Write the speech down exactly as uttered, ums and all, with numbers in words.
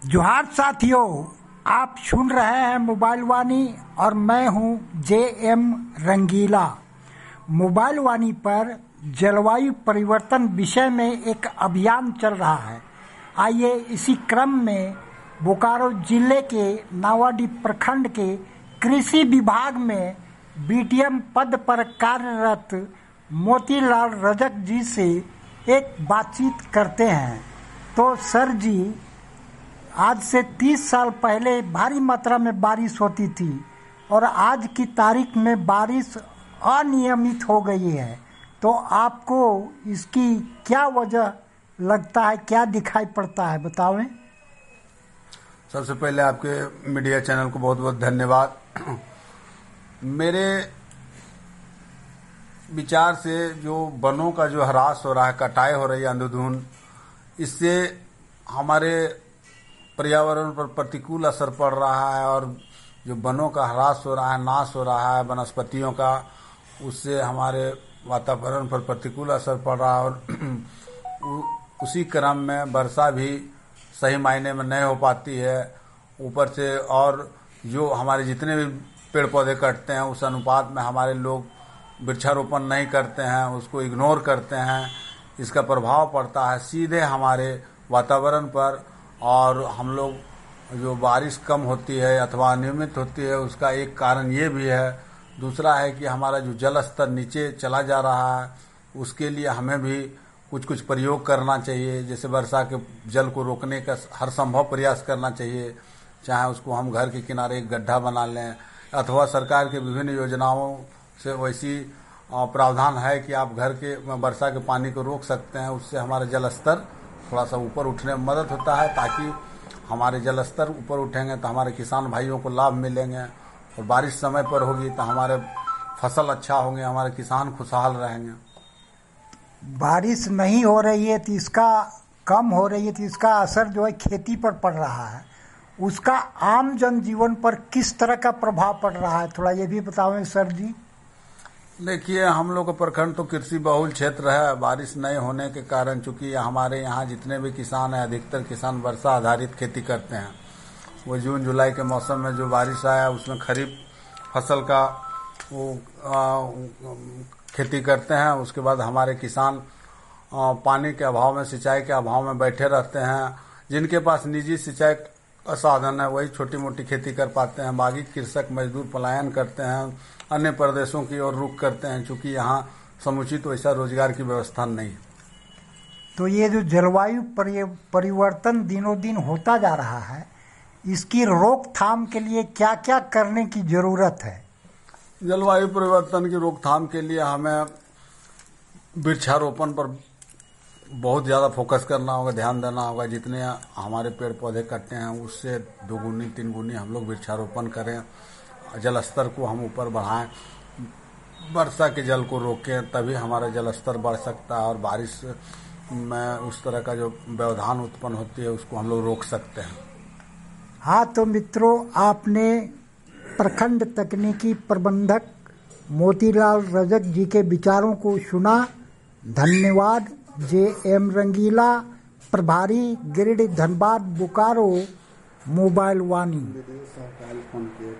जोहार साथियों, आप सुन रहे हैं मोबाइल वाणी और मैं हूं जे एम रंगीला। मोबाइल वाणी पर जलवायु परिवर्तन विषय में एक अभियान चल रहा है। आइए इसी क्रम में बोकारो जिले के नावाडीह प्रखंड के कृषि विभाग में बी टी एम पद पर कार्यरत मोतीलाल रजक जी से एक बातचीत करते हैं। तो सर जी, आज से तीस साल पहले भारी मात्रा में बारिश होती थी और आज की तारीख में बारिश अनियमित हो गई है, तो आपको इसकी क्या वजह लगता है, क्या दिखाई पड़ता है, बतावें। सबसे पहले आपके मीडिया चैनल को बहुत बहुत धन्यवाद। मेरे विचार से जो वनों का जो ह्रास हो रहा है, कटाई हो रही है अंधाधुंध, इससे हमारे पर्यावरण पर प्रतिकूल असर पड़ रहा है और जो वनों का ह्रास हो रहा है, नाश हो रहा है वनस्पतियों का, उससे हमारे वातावरण पर प्रतिकूल असर पड़ रहा है और उसी क्रम में वर्षा भी सही मायने में नहीं हो पाती है। ऊपर से और जो हमारे जितने भी पेड़ पौधे कटते हैं उस अनुपात में हमारे लोग वृक्षारोपण नहीं करते हैं, उसको इग्नोर करते हैं। इसका प्रभाव पड़ता है सीधे हमारे वातावरण पर और हम लोग जो बारिश कम होती है अथवा अनियमित होती है उसका एक कारण ये भी है। दूसरा है कि हमारा जो जल स्तर नीचे चला जा रहा है, उसके लिए हमें भी कुछ कुछ प्रयोग करना चाहिए। जैसे वर्षा के जल को रोकने का हर संभव प्रयास करना चाहिए, चाहे उसको हम घर के किनारे एक गड्ढा बना लें अथवा सरकार के विभिन्न योजनाओं से वैसी प्रावधान है कि आप घर के वर्षा के पानी को रोक सकते हैं। उससे हमारा जल स्तर थोड़ा सा ऊपर उठने में मदद होता है, ताकि हमारे जल स्तर ऊपर उठेंगे तो हमारे किसान भाइयों को लाभ मिलेंगे और बारिश समय पर होगी तो हमारे फसल अच्छा होंगे, हमारे किसान खुशहाल रहेंगे। बारिश नहीं हो रही है तो इसका कम हो रही है तो इसका असर जो है खेती पर पड़ रहा है, उसका आम जनजीवन पर किस तरह का प्रभाव पड़ रहा है, थोड़ा ये भी बतावें सर जी। देखिए, हम लोग का प्रखंड तो कृषि बहुल क्षेत्र है। बारिश नहीं होने के कारण, चूंकि हमारे यहाँ जितने भी किसान हैं अधिकतर किसान वर्षा आधारित खेती करते हैं। वो जून जुलाई के मौसम में जो बारिश आया उसमें खरीफ फसल का वो आ, खेती करते हैं। उसके बाद हमारे किसान आ, पानी के अभाव में, सिंचाई के अभाव में बैठे रहते हैं। जिनके पास निजी सिंचाई का साधन है वही छोटी मोटी खेती कर पाते हैं। बाकी कृषक मजदूर पलायन करते हैं, अन्य प्रदेशों की ओर रुख करते हैं, चूंकि यहाँ समुचित वैसा रोजगार की व्यवस्था नहीं है। तो ये जो जलवायु परिवर्तन दिनों दिन होता जा रहा है, इसकी रोकथाम के लिए क्या क्या करने की जरूरत है? जलवायु परिवर्तन की रोकथाम के लिए हमें वृक्षारोपण पर बहुत ज़्यादा फोकस करना होगा, ध्यान देना होगा। जितने हमारे पेड़ पौधे कटते हैं उससे दोगुनी तीन गुनी हम लोग वृक्षारोपण करें, जल स्तर को हम ऊपर बढ़ाएं, वर्षा के जल को रोकें, तभी हमारा जल स्तर बढ़ सकता है और बारिश में उस तरह का जो व्यवधान उत्पन्न होती है उसको हम लोग रोक सकते हैं। हाँ, तो मित्रों, आपने प्रखंड तकनीकी प्रबंधक मोतीलाल रजक जी के विचारों को सुना। धन्यवाद। जे एम रंगीला, प्रभारी गिरिडीह धनबाद बोकारो, मोबाइल वाणी।